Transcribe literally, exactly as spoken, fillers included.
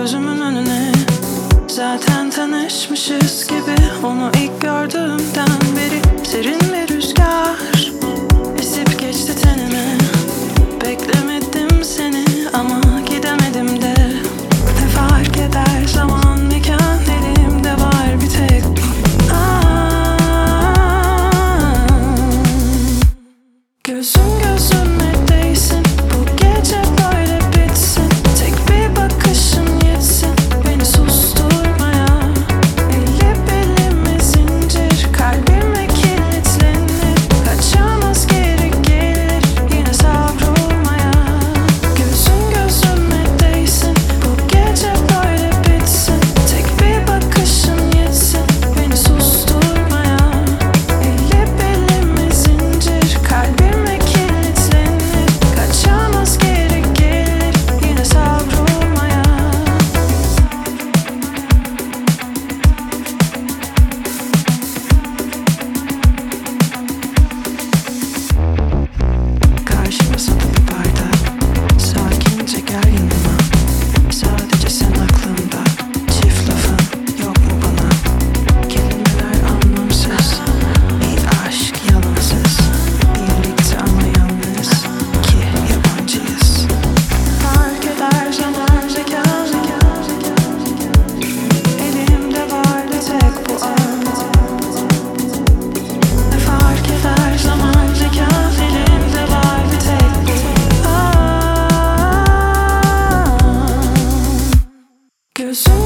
gözümün önüne. Zaten tanışmışız gibi, onu ilk gördüğümden beri. Serin bir rüzgar esip geçti tenime. Beklemedim seni ama gidemedim de. Ne fark eder zaman mekan, elimde var bir tek. Aa, gözüm gözüme değsin, bu gece böyle bitsin. Tek bir bakışın yetsin beni susturmaya. Eli belime zincir, kalbime kilitlenir. Kaçamaz geri gelir yine savrulmaya. Gözüm gözüme değsin, bu gece böyle bitsin. Tek bir bakışın yetsin beni susturmaya. Eli belime zincir, kalbime kilitlenir. Kaçamaz geri gelir yine savrulmaya. Karşı masada bir bardak, sakince gel yanıma. Sadece sen aklımda, çift lafın yok mu bana? Kelimeler anlamsız, bir aşk yalansız. Birlikte ama yalnız, ki yabancıyız. Fark eder zaman zekan, elimde var bir tek bu an. Ne fark eder zaman zekan, elimde var bir tek bu an. Gözüm